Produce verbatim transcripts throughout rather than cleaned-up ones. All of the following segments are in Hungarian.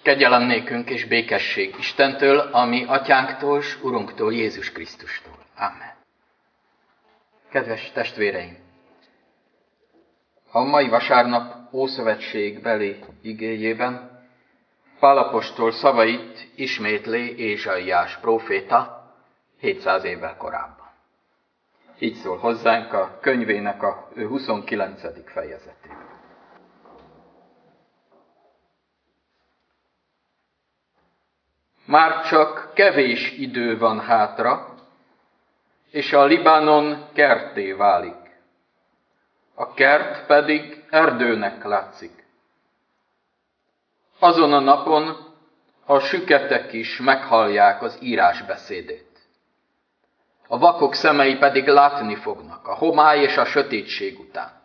Kegyelem nékünk és békesség Istentől, ami atyánktól s Urunktól, Jézus Krisztustól. Amen. Kedves testvéreim! A mai vasárnap ószövetség igéjében Pál apostol szavait ismétli Ézsaiás próféta hétszáz évvel korábban. Így szól hozzánk a könyvének a huszonkilencedik fejezetében. Már csak kevés idő van hátra, és a Libanon kertté válik. A kert pedig erdőnek látszik. Azon a napon a süketek is meghallják az írás beszédét. A vakok szemei pedig látni fognak a homály és a sötétség után.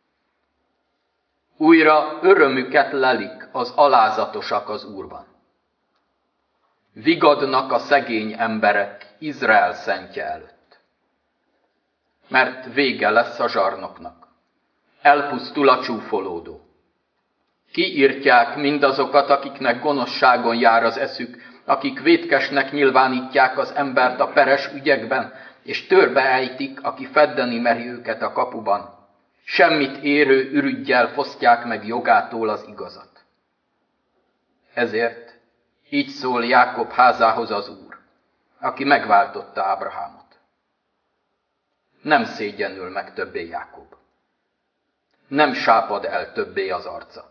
Újra örömüket lelik az alázatosak az Úrban. Vigadnak a szegény emberek Izrael szentje előtt. Mert vége lesz a zsarnoknak. Elpusztul a csúfolódó. Kiirtják mindazokat, akiknek gonoszságon jár az eszük, akik vétkesnek nyilvánítják az embert a peres ügyekben, és törbe ejtik, aki feddeni meri őket a kapuban. Semmit érő ürüggyel fosztják meg jogától az igazat. Ezért így szól Jákob házához az Úr, aki megváltotta Ábrahámot. Nem szégyenül meg többé Jákob. Nem sápad el többé az arca.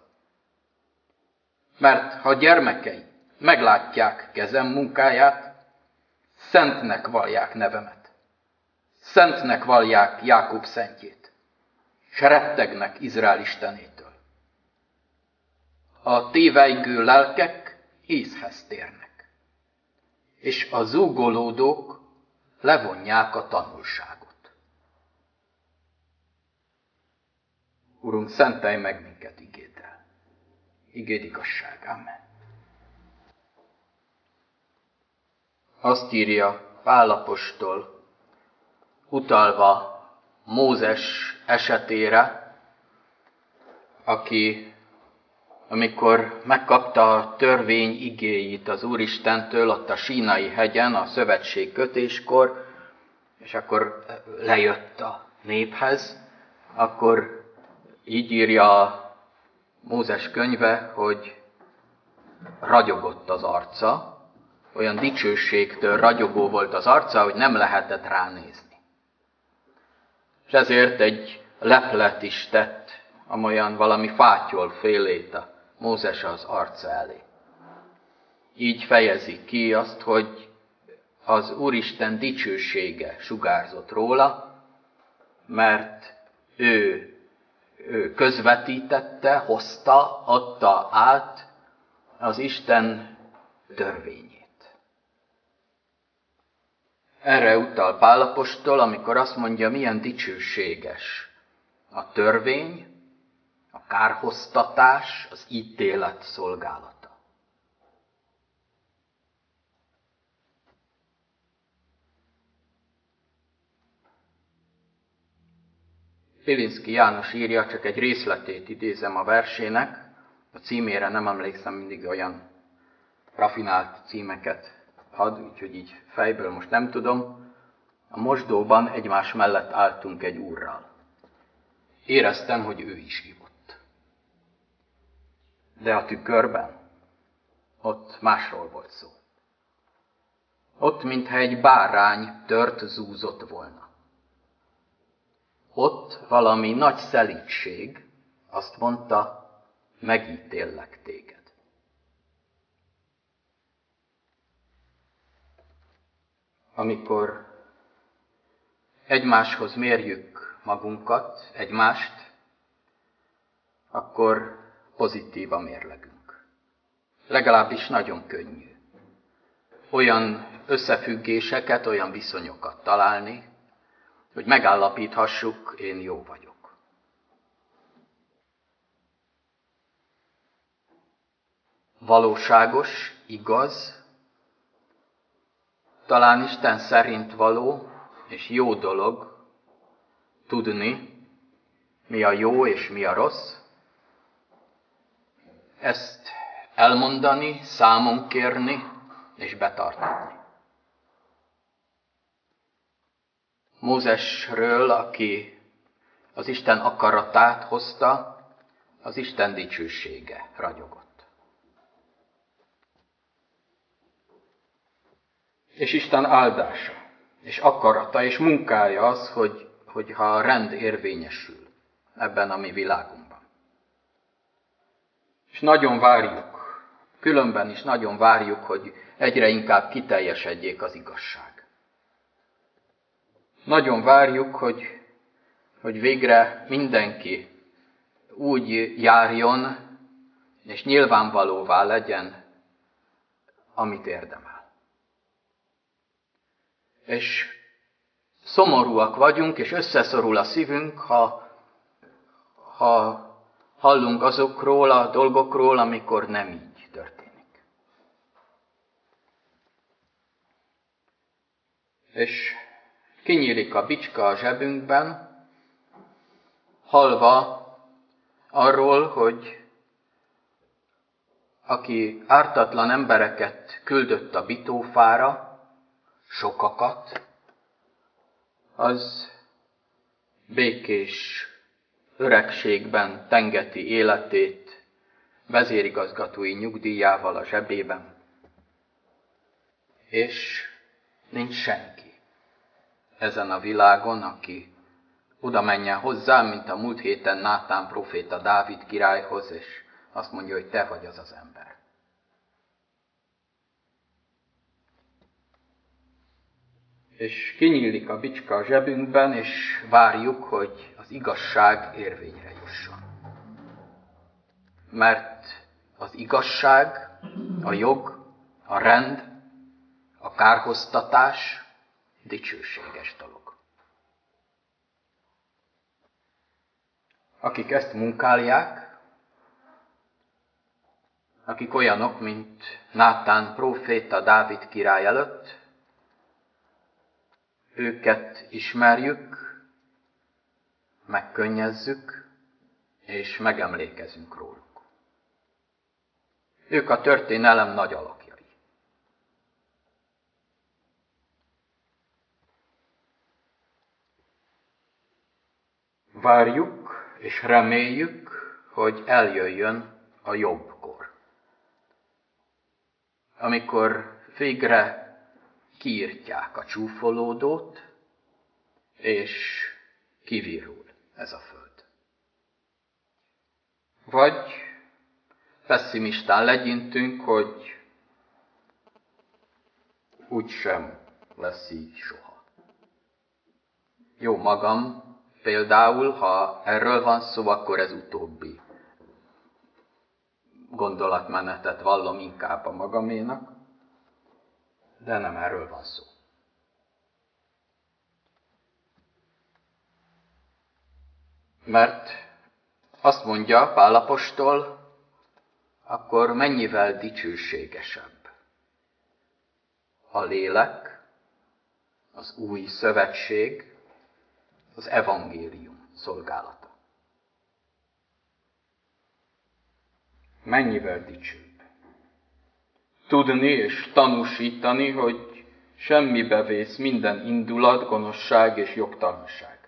Mert ha gyermekei meglátják kezem munkáját, szentnek vallják nevemet. Szentnek vallják Jákob szentjét, s rettegnek Izrael Istenétől. A tévejgő lelkek észhez térnek, és a zúgolódók levonják a tanulságot. Urunk, szentelj meg minket igéddel. Igéd igazság. Amen. Azt írja Pál apostol, utalva Mózes esetére, aki amikor megkapta a törvény igéit az Úristentől ott a Sínai hegyen, a szövetség kötéskor, és akkor lejött a néphez, akkor így írja a Mózes könyve, hogy ragyogott az arca, olyan dicsőségtől ragyogó volt az arca, hogy nem lehetett ránézni. És ezért egy leplet is tett, amolyan valami fátyol félét a Mózes az arca elé. Így fejezi ki azt, hogy az Úristen dicsősége sugárzott róla, mert ő, ő közvetítette, hozta, adta át az Isten törvényét. Erre utal Pál apostol, amikor azt mondja, milyen dicsőséges a törvény, a kárhoztatás, az ítélet szolgálata. Pilinszky János írja, csak egy részletét idézem a versének, a címére nem emlékszem, mindig olyan rafinált címeket ad, úgyhogy így fejből most nem tudom. A mosdóban egymás mellett álltunk egy úrral. Éreztem, hogy ő is ivott. De a tükörben, ott másról volt szó. Ott, mintha egy bárány tört zúzott volna. Ott valami nagy szelídség azt mondta, megítéllek téged. Amikor egymáshoz mérjük magunkat, egymást, akkor pozitív a mérlegünk. Legalábbis nagyon könnyű. Olyan összefüggéseket, olyan viszonyokat találni, hogy megállapíthassuk, én jó vagyok. Valóságos, igaz, talán Isten szerint való és jó dolog tudni, mi a jó és mi a rossz. Ezt elmondani, számon kérni és betartatni. Mózesről, aki az Isten akaratát hozta, az Isten dicsősége ragyogott. És Isten áldása, és akarata, és munkája az, hogy, hogyha a rend érvényesül ebben a mi világunkban. És nagyon várjuk, különben is nagyon várjuk, hogy egyre inkább kiteljesedjék az igazság. Nagyon várjuk, hogy, hogy végre mindenki úgy járjon, és nyilvánvalóvá legyen, amit érdemel. És szomorúak vagyunk, és összeszorul a szívünk, ha, ha hallunk azokról a dolgokról, amikor nem így történik. És kinyílik a bicska a zsebünkben, hallva arról, hogy aki ártatlan embereket küldött a bitófára, sokakat, az békés öregségben tengeti életét vezérigazgatói nyugdíjával a zsebében, és nincs senki ezen a világon, aki oda menjen hozzá, mint a múlt héten Nátán próféta Dávid királyhoz, és azt mondja, hogy te vagy az az ember. És kinyílik a bicska a zsebünkben, és várjuk, hogy az igazság érvényre jusson. Mert az igazság, a jog, a rend, a kárhoztatás dicsőséges dolog. Akik ezt munkálják, akik olyanok, mint Nátán próféta Dávid király előtt, őket ismerjük, megkönnyezzük, és megemlékezünk róluk. Ők a történelem nagy alakjai. Várjuk és reméljük, hogy eljöjjön a jobb kor. Amikor végre kiírtják a csúfolódót, és kivirul ez a föld. Vagy pesszimistán legyintünk, hogy úgysem lesz így soha. Jó magam, például, ha erről van szó, akkor ez utóbbi gondolatmenetet vallom inkább a magaménak, de nem erről van szó. Mert azt mondja Pál apostol, akkor mennyivel dicsőségesebb a lélek, az új szövetség, az evangélium szolgálata. Mennyivel dicsőbb. Tudni és tanúsítani, hogy semmibe vész minden indulat, gonoszság és jogtalanság.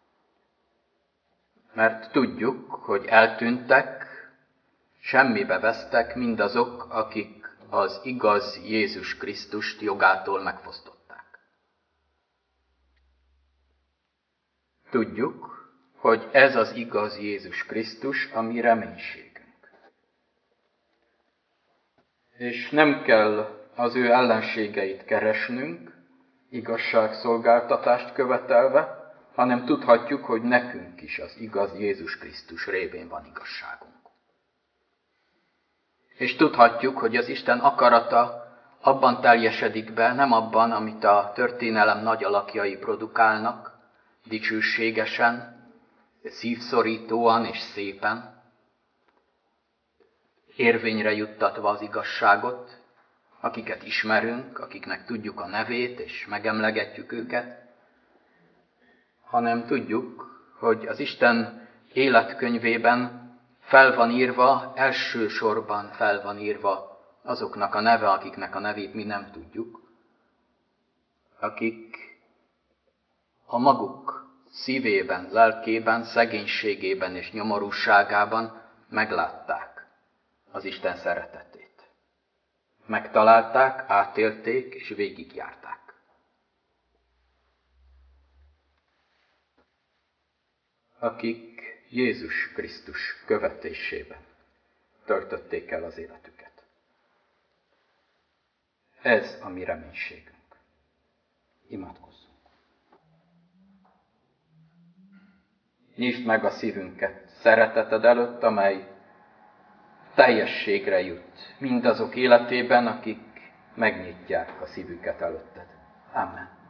Mert tudjuk, hogy eltűntek, semmibe vesztek mindazok, akik az igaz Jézus Krisztust jogától megfosztották. Tudjuk, hogy ez az igaz Jézus Krisztus a mi reménységünk. És nem kell az ő ellenségeit keresnünk, igazságszolgáltatást követelve, hanem tudhatjuk, hogy nekünk is az igaz Jézus Krisztus révén van igazságunk. És tudhatjuk, hogy az Isten akarata abban teljesedik be, nem abban, amit a történelem nagy alakjai produkálnak, dicsőségesen, szívszorítóan és szépen, érvényre juttatva az igazságot, akiket ismerünk, akiknek tudjuk a nevét és megemlegetjük őket, hanem tudjuk, hogy az Isten életkönyvében fel van írva, elsősorban fel van írva azoknak a neve, akiknek a nevét mi nem tudjuk, akik a maguk szívében, lelkében, szegénységében és nyomorúságában meglátták az Isten szeretetét. Megtalálták, átélték és végigjárták. Akik Jézus Krisztus követésében töltötték el az életüket. Ez a mi reménységünk. Imádkozzunk. Nyisd meg a szívünket szereteted előtt, amely teljességre jut mindazok életében, akik megnyitják a szívüket előtted. Amen.